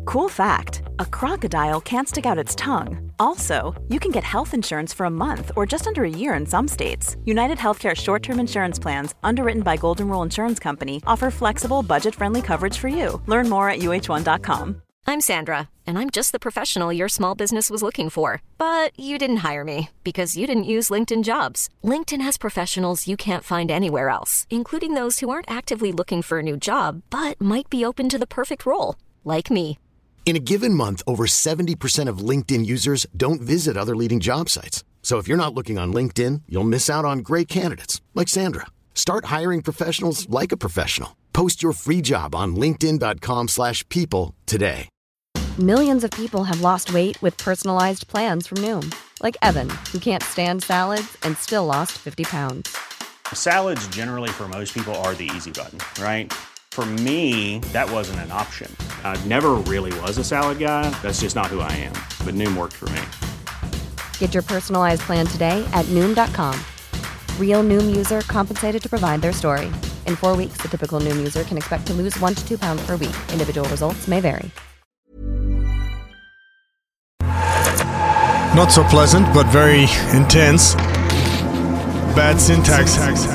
Cool fact, a crocodile can't stick out its tongue. Also, you can get health insurance for a month or just under a year in some states. United Healthcare short-term insurance plans, underwritten by Golden Rule Insurance Company, offer flexible, budget-friendly coverage for you. Learn more at uh1.com. I'm Sandra, and I'm just the professional your small business was looking for. But you didn't hire me because you didn't use LinkedIn Jobs. LinkedIn has professionals you can't find anywhere else, including those who aren't actively looking for a new job, but might be open to the perfect role, like me. In a given month, over 70% of LinkedIn users don't visit other leading job sites. So if you're not looking on LinkedIn, you'll miss out on great candidates like Sandra. Start hiring professionals like a professional. Post your free job on linkedin.com/people today. Millions of people have lost weight with personalized plans from Noom. Like Evan, who can't stand salads and still lost 50 pounds. Salads generally for most people are the easy button, right? For me, that wasn't an option. I never really was a salad guy. That's just not who I am. But Noom worked for me. Get your personalized plan today at Noom.com. Real Noom user compensated to provide their story. In 4 weeks, the typical Noom user can expect to lose 1 to 2 pounds per week. Individual results may vary. Not so pleasant, but very intense. Bad syntax.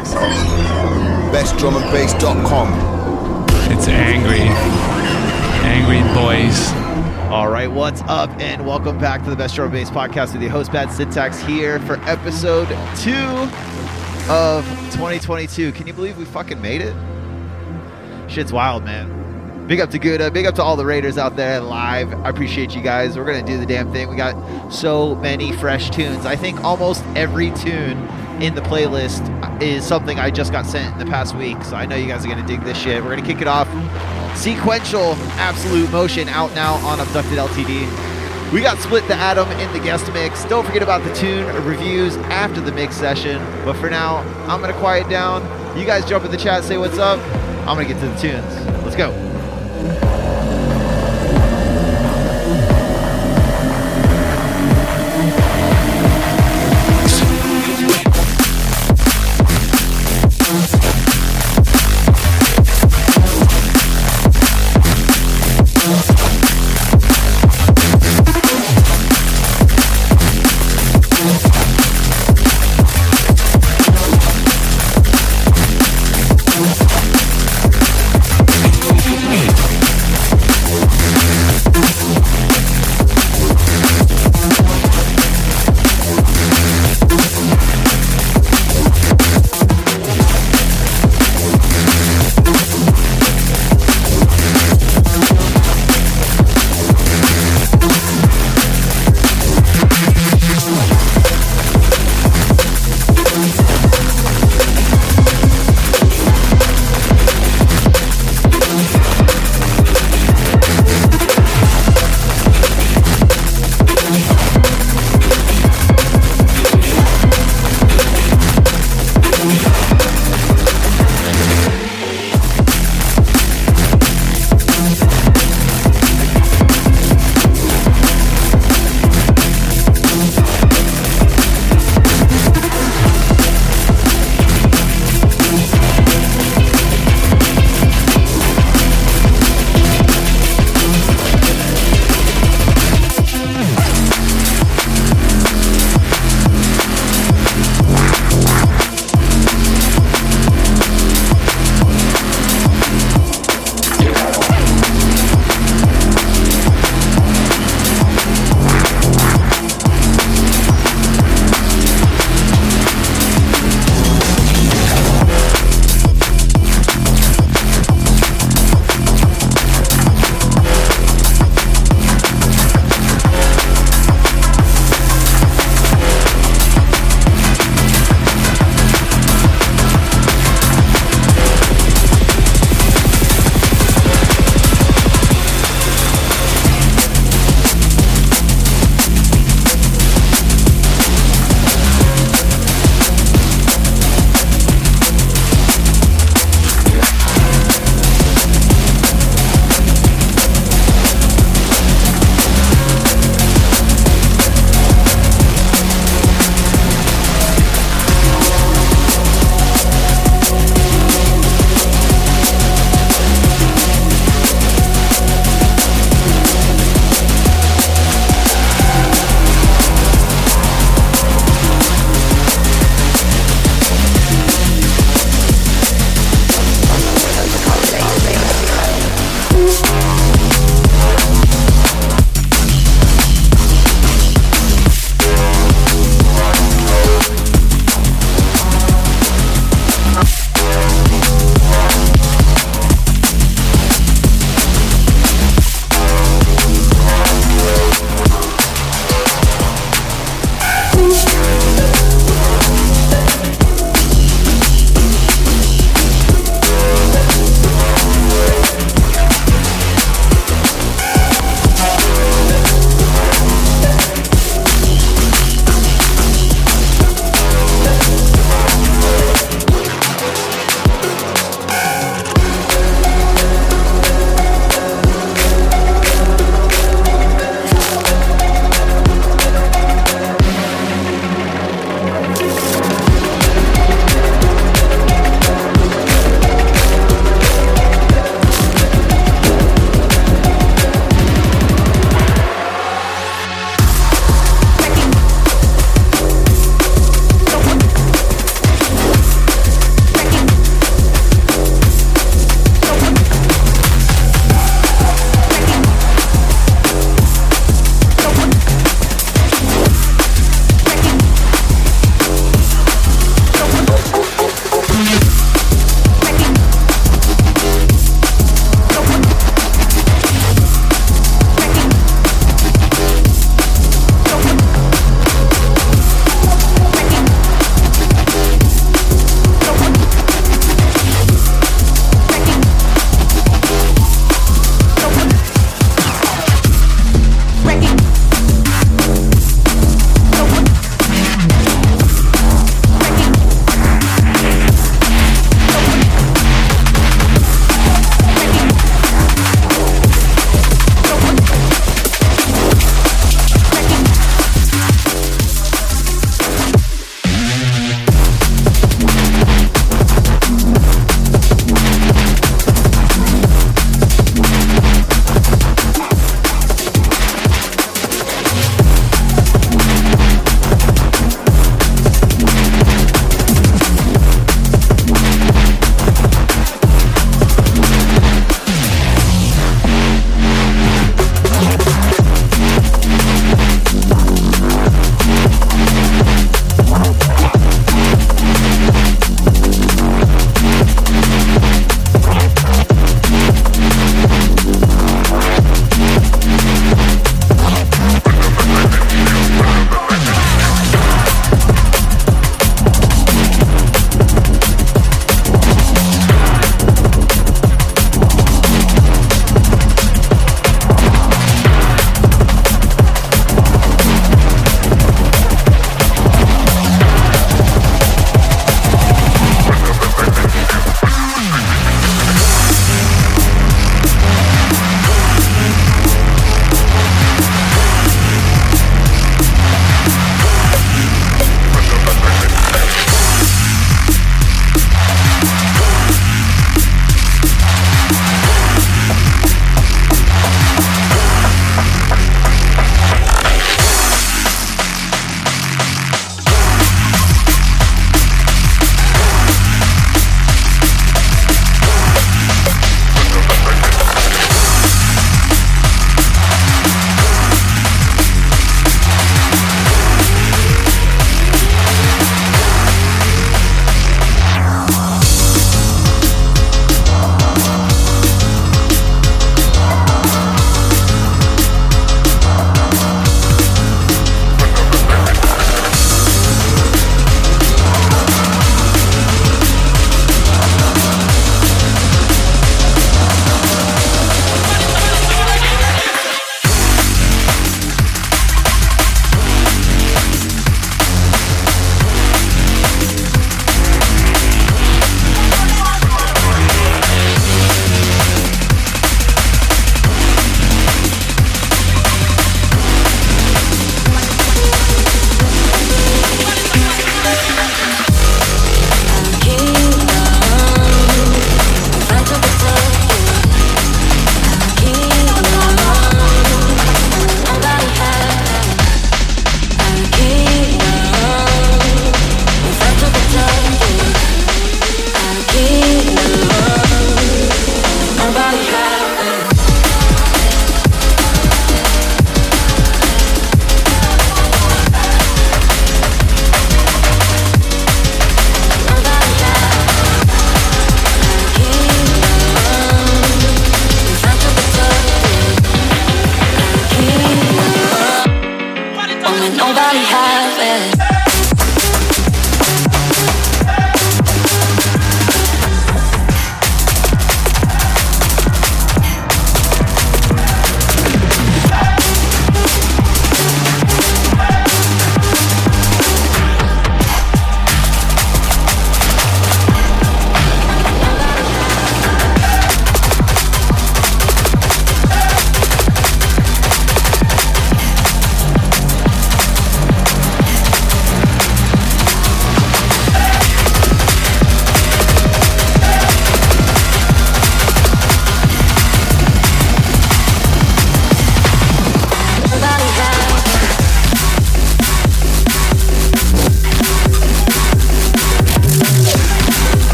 BestDrumAndBass.com. It's angry boys. All right, what's up, and welcome back to the Best Drum and Bass podcast with your host, Bad Syntax, here for episode 2 of 2022. Can you believe we fucking made it? Shit's wild, man. Big up to Gouda. Big up to all the Raiders out there live. I appreciate you guys. We're going to do the damn thing. We got so many fresh tunes. I think almost every tune in the playlist is something I just got sent in the past week. So I know you guys are going to dig this shit. We're going to kick it off. Sequential Absolute Motion out now on Abducted LTD. We got Split the Atom in the guest mix. Don't forget about the tune reviews after the mix session. But for now, I'm going to quiet down. You guys jump in the chat, say what's up. I'm going to get to the tunes. Let's go. let nobody have it.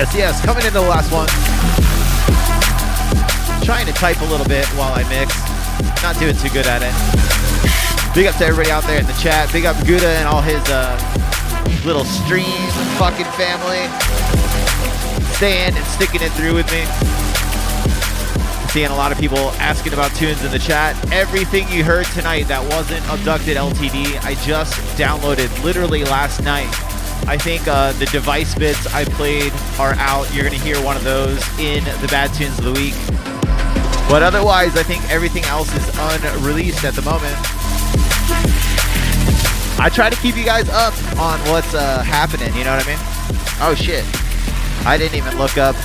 Yes. Coming into the last one. Trying to type a little bit while I mix. Not doing too good at it. Big up to everybody out there in the chat. Big up Gouda and all his little stream fucking family. Staying and sticking it through with me. Seeing a lot of people asking about tunes in the chat. Everything you heard tonight that wasn't Abducted LTD, I just downloaded literally last night. I think the device bits I played are out. You're going to hear one of those in the Bad Tunes of the Week. But otherwise, I think everything else is unreleased at the moment. I try to keep you guys up on what's happening, you know what I mean? Oh shit. I didn't even look up.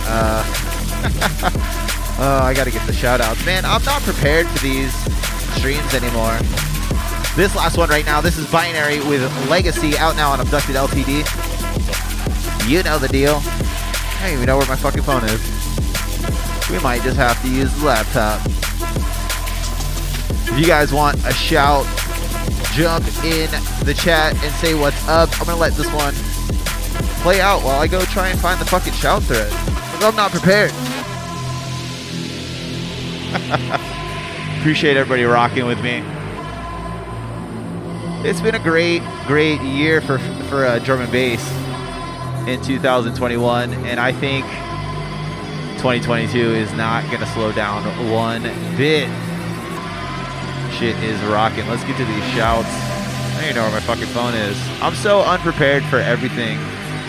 Oh, I gotta get the shout outs. Man, I'm not prepared for these streams anymore. This last one right now, this is Binary with Legacy, out now on Abducted LTD. You know the deal. I don't even know where my fucking phone is. We might just have to use the laptop. If you guys want a shout, jump in the chat and say what's up. I'm gonna let this one play out while I go try and find the fucking shout thread, because I'm not prepared. Appreciate everybody rocking with me. It's been a great year for drum and bass in 2021, and I think 2022 is not going to slow down one bit. Shit is rocking. Let's get to these shouts. I don't even know where my fucking phone is. I'm so unprepared for everything.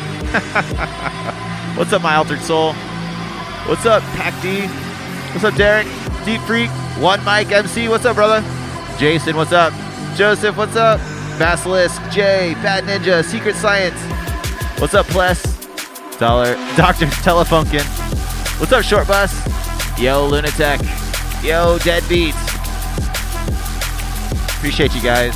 What's up, my altered soul? What's up, Pac D? What's up, Derek? Deep Freak, One Mike MC, what's up, brother? Jason, what's up? Joseph, what's up? Basilisk, Jay, Bad Ninja, Secret Science. What's up, Pless? Dr. Telefunkin. What's up, Short Bus? Yo, Lunatech. Yo, Deadbeat. Appreciate you guys.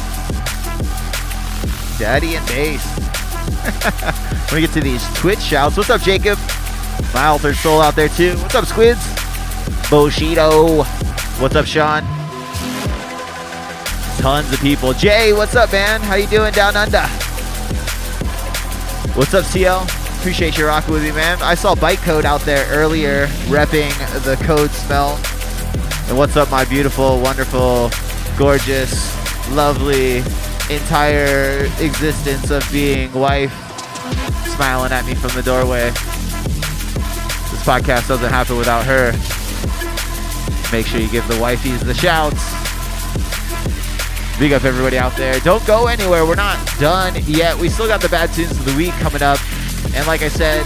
Daddy and Bass. Let me get to these Twitch shouts. What's up, Jacob? My altered soul out there, too. What's up, Squids? Bushido. What's up, Sean? Tons of people. Jay, what's up, man? How you doing down under? What's up, CL? Appreciate you rocking with me, man. I saw Bytecode out there earlier repping the code smell. And what's up, my beautiful, wonderful, gorgeous, lovely, entire existence of being wife, smiling at me from the doorway. This podcast doesn't happen without her. Make sure you give the wifeys the shouts. Big up everybody out there. Don't go anywhere. We're not done yet. We still got the Bad Tunes of the Week coming up. And like I said,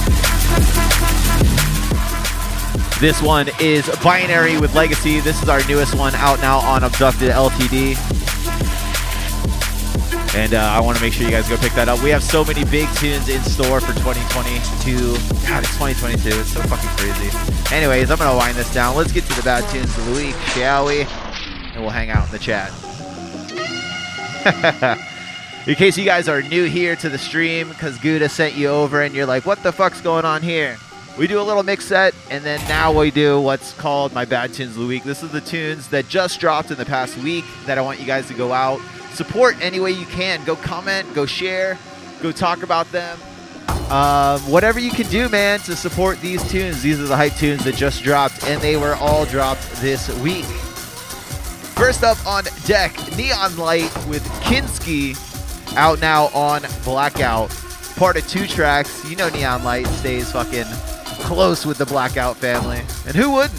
this one is Binary with Legacy. This is our newest one out now on Abducted LTD. And I want to make sure you guys go pick that up. We have so many big tunes in store for 2022. God, it's 2022. It's so fucking crazy. Anyways, I'm going to wind this down. Let's get to the Bad Tunes of the Week, shall we? And we'll hang out in the chat. In case you guys are new here to the stream, because Gouda sent you over and you're like, what the fuck's going on here? We do a little mix set, and then now we do what's called my Bad Tunes of the Week. This is the tunes that just dropped in the past week that I want you guys to go out, support any way you can. Go comment, go share, go talk about them. Whatever you can do, man, to support these tunes. These are the hype tunes that just dropped, and they were all dropped this week. First up on deck, Neon Light with Kinski, out now on Blackout. Part of 2 tracks. You know Neon Light stays fucking close with the Blackout family. And who wouldn't?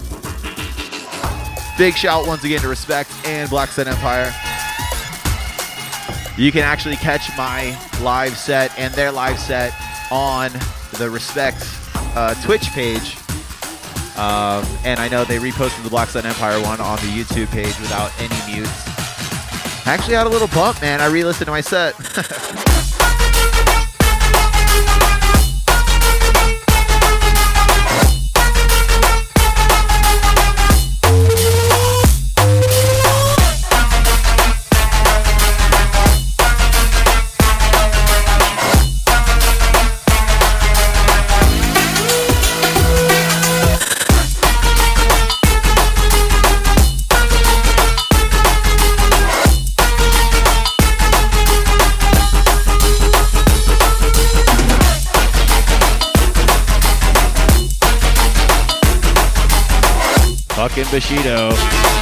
Big shout once again to Respect and Black Sun Empire. You can actually catch my live set and their live set on the Respect Twitch page. And I know they reposted the Black Sun Empire one on the YouTube page without any mutes. I actually had a little bump, man. I re-listened to my set. Fucking Bushido.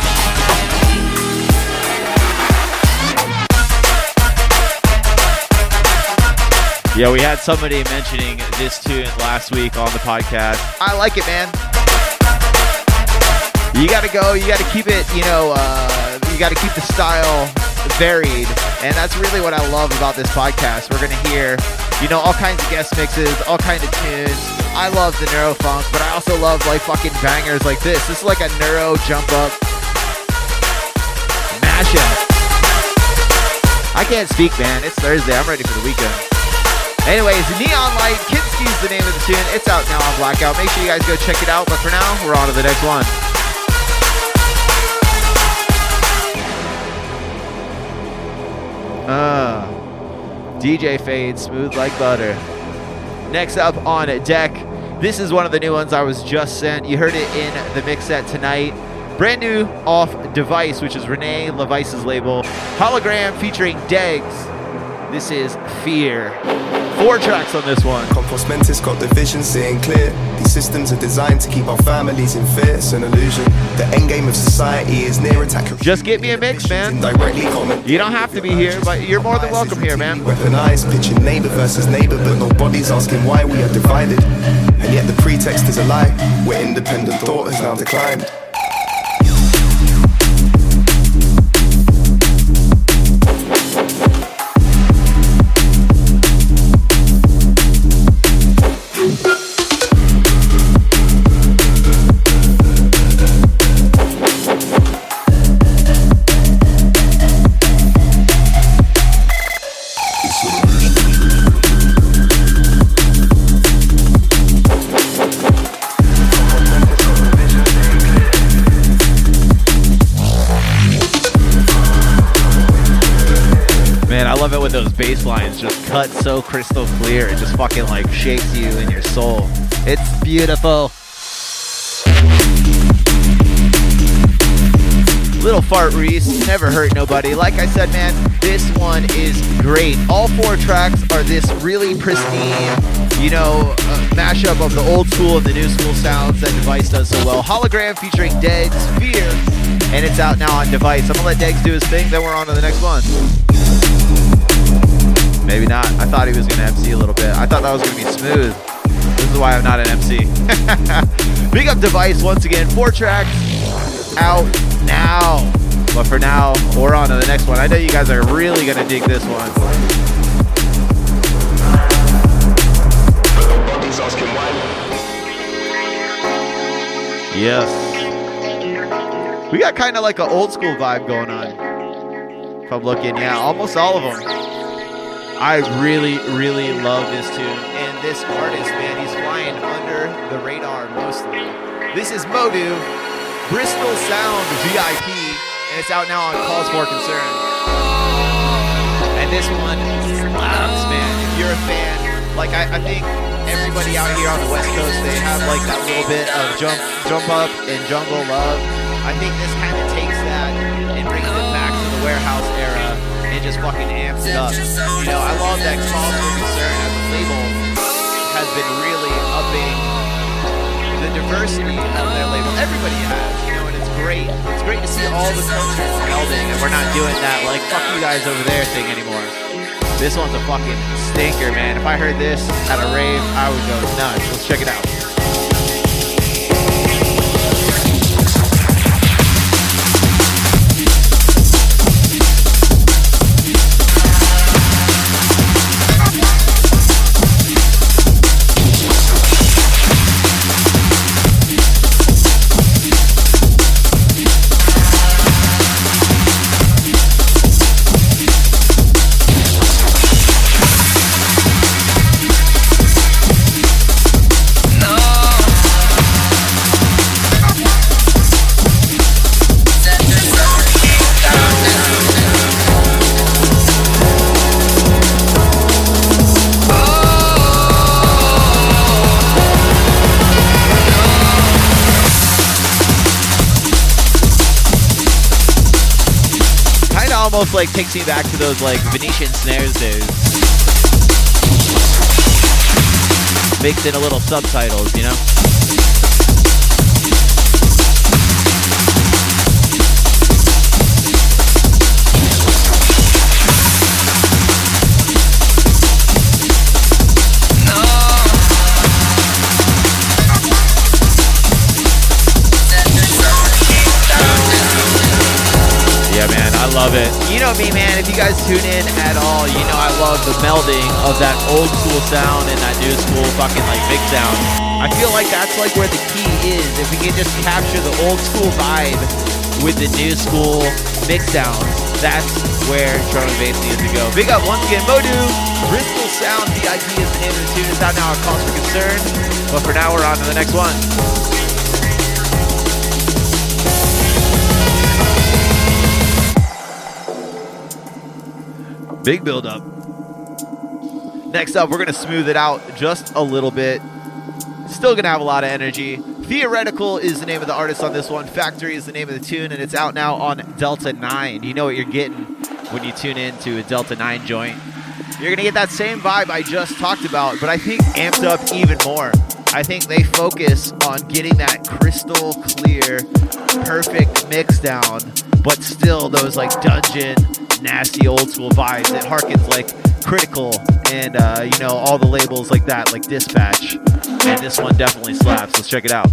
Yeah, we had somebody mentioning this tune last week on the podcast. I like it, man. You gotta go, you gotta keep it, you gotta keep the style varied. And that's really what I love about this podcast. We're gonna hear, all kinds of guest mixes, all kinds of tunes. I love the neuro funk, but I also love like fucking bangers like this. This is like a neuro jump up mashup. I can't speak, man. It's Thursday. I'm ready for the weekend. Anyways, Neon Light, Kinski's the name of the tune. It's out now on Blackout. Make sure you guys go check it out. But for now, we're on to the next one. DJ Fade, Smooth Like Butter. Next up on deck, this is one of the new ones I was just sent. You heard it in the mix set tonight. Brand new off Device, which is Renee LeVice's label. Hologram featuring Degs. This is Fear. 4 tracks on this one. Compost Mentis got the vision, seeing clear. These systems are designed to keep our families in fear. It's an illusion. The end game of society is near attack. Just get me a mix, man. You don't have to be here, but you're more than welcome here, man. Weaponized, pitching neighbor versus neighbor, but nobody's asking why we are divided. And yet the pretext is a lie, where independent thought has now declined. Those bass lines just cut so crystal clear. It just fucking like shakes you in your soul. It's beautiful. Little Fart Reese, never hurt nobody. Like I said, man, this one is great. All 4 tracks are this really pristine, mashup of the old school and the new school sounds that Device does so well. Hologram featuring Degs, Fear, and it's out now on Device. I'm gonna let Degs do his thing, then we're on to the next one. Maybe not. I thought he was going to MC a little bit. I thought that was going to be smooth. This is why I'm not an MC. Big up Device once again. 4 tracks out now. But for now, we're on to the next one. I know you guys are really going to dig this one. Yes. We got kind of like an old school vibe going on. If I'm looking, yeah, almost all of them. I really, really love this tune. And this artist, man, he's flying under the radar mostly. This is Modu, Bristol Sound VIP, and it's out now on Cause for Concern. And this one slaps, man. If you're a fan, like I think everybody out here on the West Coast, they have like that little bit of jump up and jungle love. I think this kind of takes that and brings it back to the Warehouse era. And just fucking amps it up. I love that Cause for Concern as a label has been really upping the diversity of their label. Everybody has, and it's great. It's great to see all the cultures melding, and we're not doing that like fuck you guys over there thing anymore. This one's a fucking stinker, man. If I heard this at a rave, I would go nuts. Let's check it out. Almost like takes me back to those like Venetian snares days. Mixed in a little subtitles, love it. You know me, man. If you guys tune in at all, you know I love the melding of that old school sound and that new school fucking like mix sound. I feel like that's like where the key is. If we can just capture the old school vibe with the new school mix sounds, that's where drum and bass needs to go. Big up once again, Modu. Bristol Sound VIP is the name of the tune. It's out now on Cause for Concern. But for now, we're on to the next one. Big build up. Next up, we're going to smooth it out just a little bit. Still going to have a lot of energy. Theoretical is the name of the artist on this one. Factory is the name of the tune, and it's out now on Delta 9. You know what you're getting when you tune in to a Delta 9 joint. You're going to get that same vibe I just talked about, but I think amped up even more. I think they focus on getting that crystal clear, perfect mix down, but still those like dungeon, nasty old school vibes. It harkens like Critical and, you know, all the labels like that, like Dispatch. And this one definitely slaps. Let's check it out.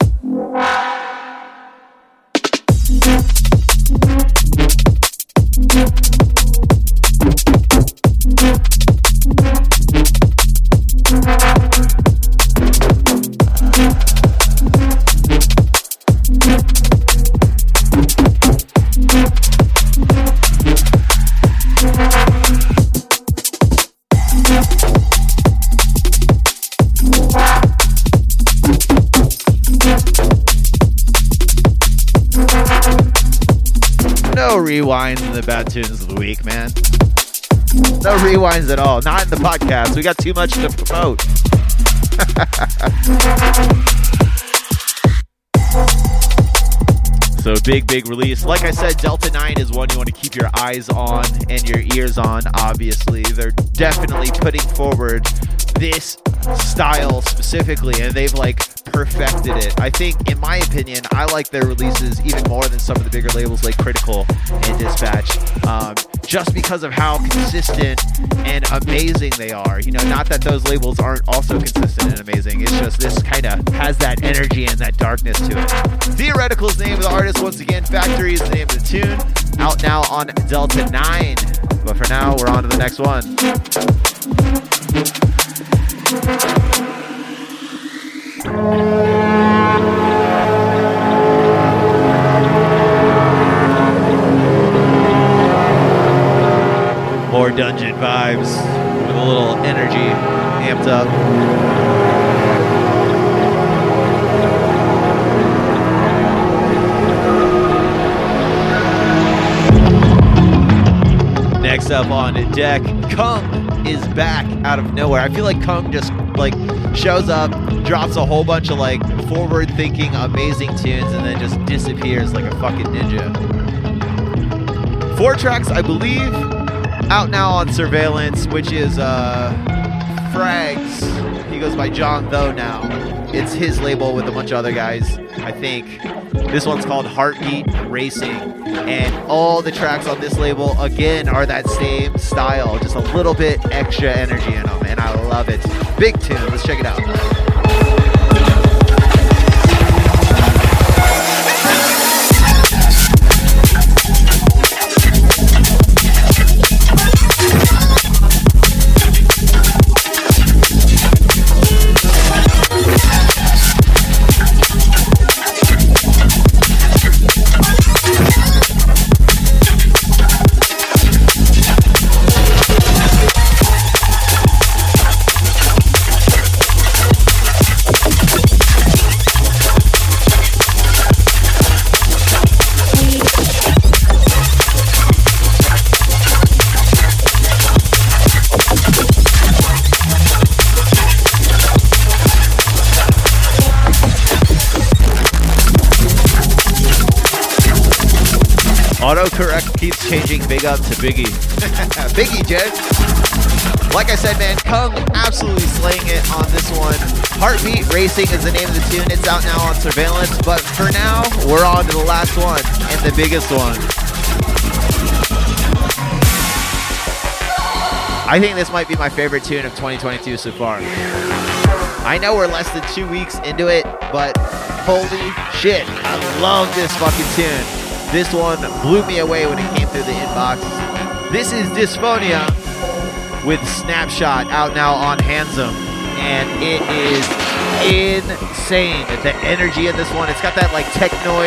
No rewinds in the bad tunes of the week, man. No rewinds at all. Not in the podcast. We got too much to promote. So big release. Like I said, Delta 9 is one you want to keep your eyes on and your ears on, obviously. They're definitely putting forward this style specifically, and they've like perfected it. I think, in my opinion, I like their releases even more than some of the bigger labels like Critical and Dispatch, just because of how consistent and amazing they are. You know, not that those labels aren't also consistent and amazing. It's just this kind of has that energy and that darkness to it. Theoretical is the name of the artist. Once again, Factory is the name of the tune. Out now on Delta 9. But for now, we're on to the next one. More dungeon vibes with a little energy amped up. Next up on deck, Kung is back out of nowhere. I feel like Kung just like shows up, drops a whole bunch of like forward-thinking, amazing tunes, and then just disappears like a fucking ninja. 4 tracks, I believe, out now on Surveillance, which is Frags. He goes by John Though now. It's his label with a bunch of other guys, I think. This one's called Heartbeat Racing, and all the tracks on this label, again, are that same style, just a little bit extra energy in them, and I love it. Big tune. Let's check it out. Autocorrect keeps changing Big Up to Biggie. Biggie, Jed. Like I said, man, Kung absolutely slaying it on this one. Heartbeat Racing is the name of the tune. It's out now on Surveillance. But for now, we're on to the last one and the biggest one. I think this might be my favorite tune of 2022 so far. I know we're less than 2 weeks into it, but holy shit, I love this fucking tune. This one blew me away when it came through the inbox. This is Dysphonia with Snapshot, out now on Handsome. And it is insane. The energy in this one, it's got that like techno.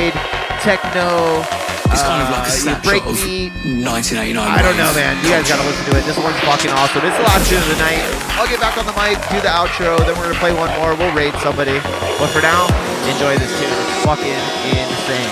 It's kind of like a snapshot of 1989. I don't know, man. You guys gotta listen to it. This one's fucking awesome. It's the last tune of the night. I'll get back on the mic, do the outro, then we're gonna play one more. We'll raid somebody. But for now, enjoy this tune. It's fucking insane.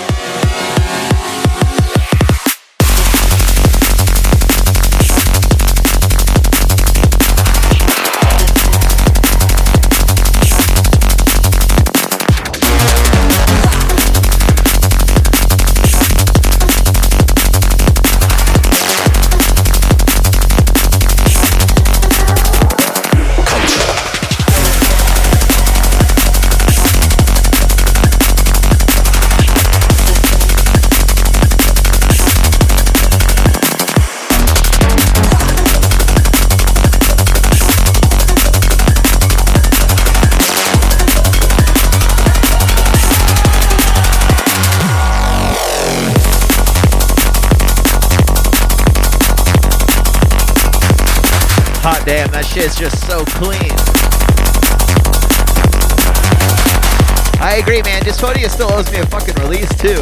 Hot damn, that shit's just so clean. I agree, man. Dysphonia still owes me a fucking release, too.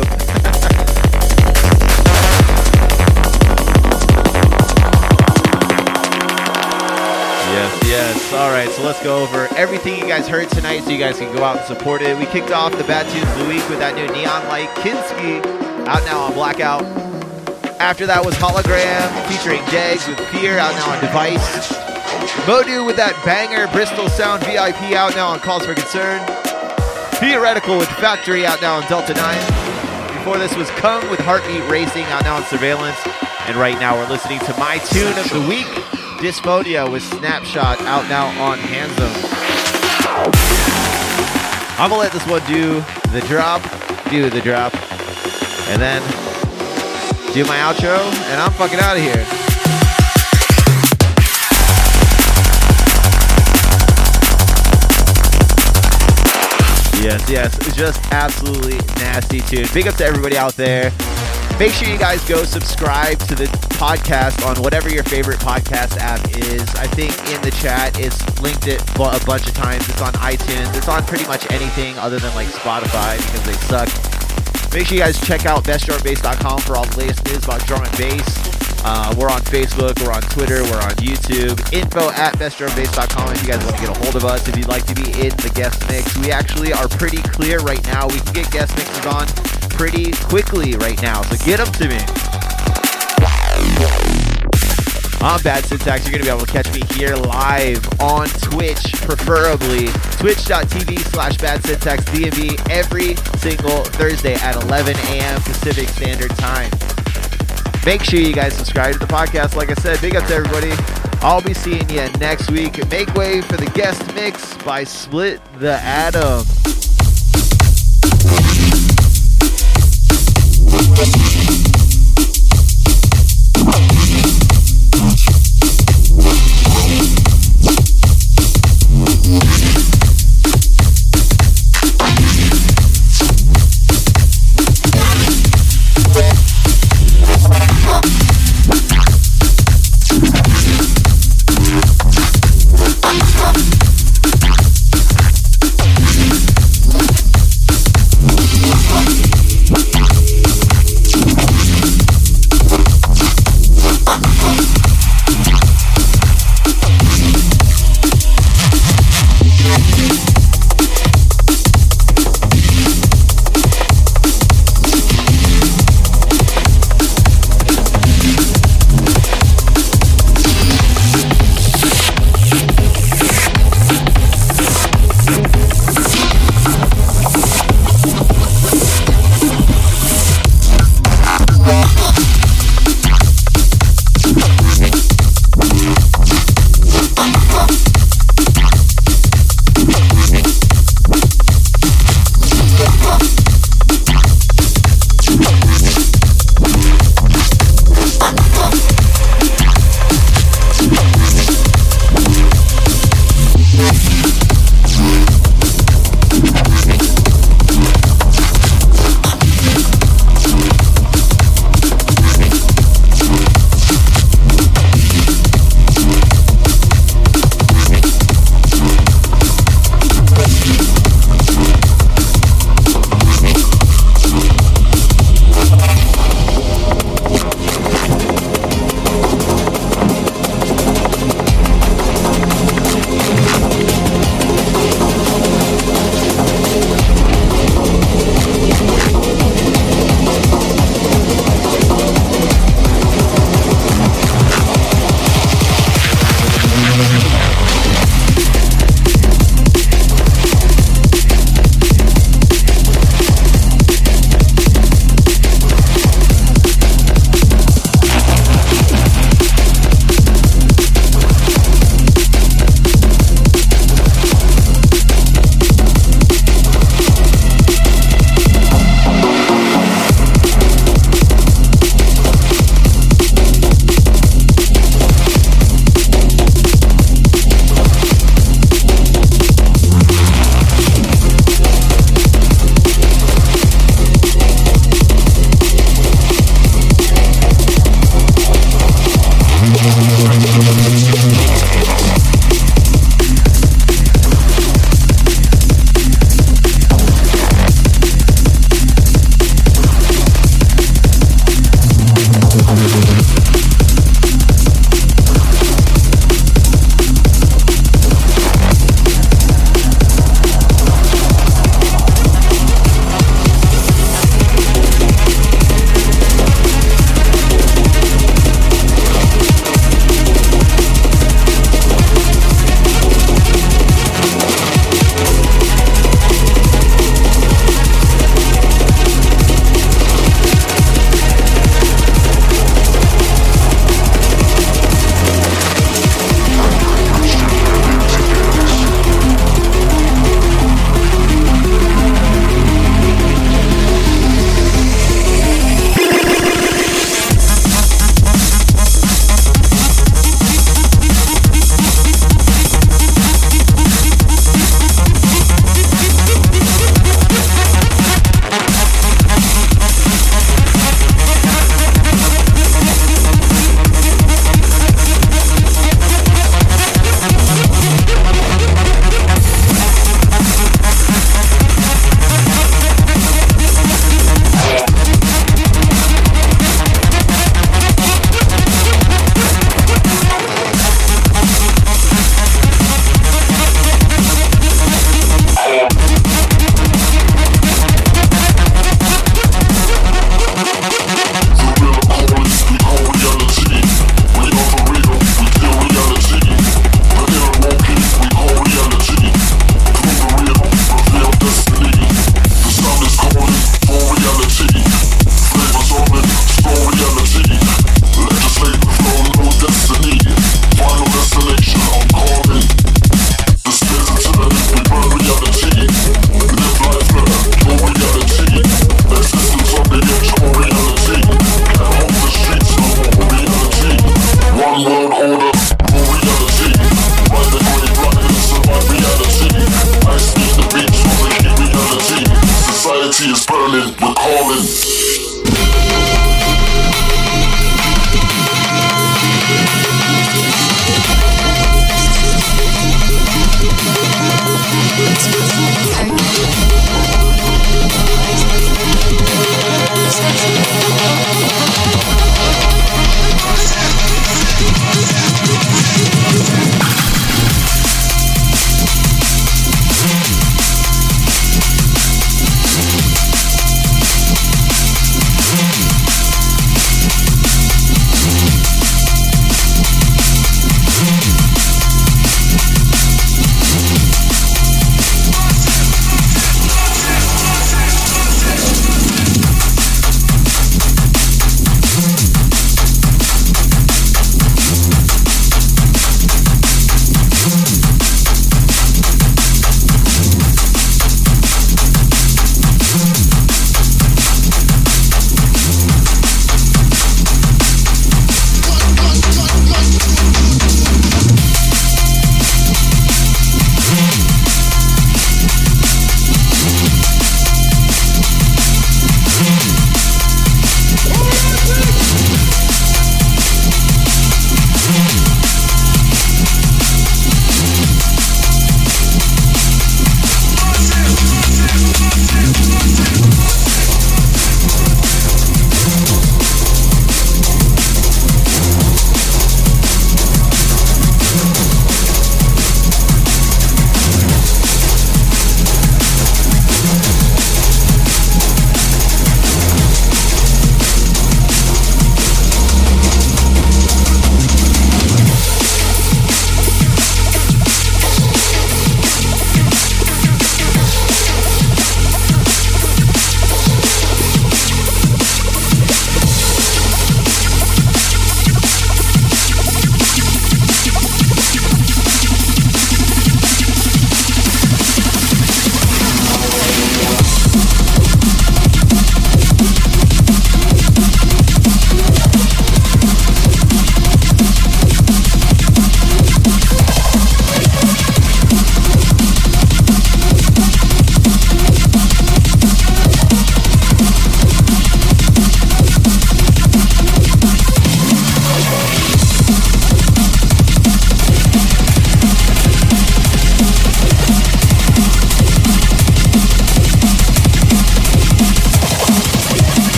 Yes. All right, so let's go over everything you guys heard tonight so you guys can go out and support it. We kicked off the Bad Tunes of the Week with that new Neon Light Kinski, out now on Blackout. After that was Hologram featuring Degs with Fear, out now on Device. Modu with that banger Bristol Sound VIP, out now on Cause for Concern. Theoretical with Factory, out now on Delta 9. Before this was Kung with Heartbeat Racing, out now on Surveillance. And right now we're listening to my tune of the week, Dysphonia with Snapshot, out now on Handsome. I'm gonna let this one do the drop, and then do my outro, and I'm fucking out of here. Yes, just absolutely nasty tune. Big up to everybody out there. Make sure you guys go subscribe to the podcast on whatever your favorite podcast app is. I think in the chat it's linked it a bunch of times. It's on iTunes. It's on pretty much anything other than like Spotify because they suck. Make sure you guys check out bestdrumandbass.com for all the latest news about drum and bass. We're on Facebook, we're on Twitter, we're on YouTube. info@bestdrumandbass.com if you guys want to get a hold of us. If you'd like to be in the guest mix, we actually are pretty clear right now. We can get guest mixes on pretty quickly right now, so get them to me. I'm Bad Syntax. You're going to be able to catch me here live on Twitch, preferably twitch.tv/BadSyntaxDMV every single Thursday at 11 a.m. Pacific Standard Time. Make sure you guys subscribe to the podcast. Like I said, big up to everybody. I'll be seeing you next week. Make way for the guest mix by Split the Atom.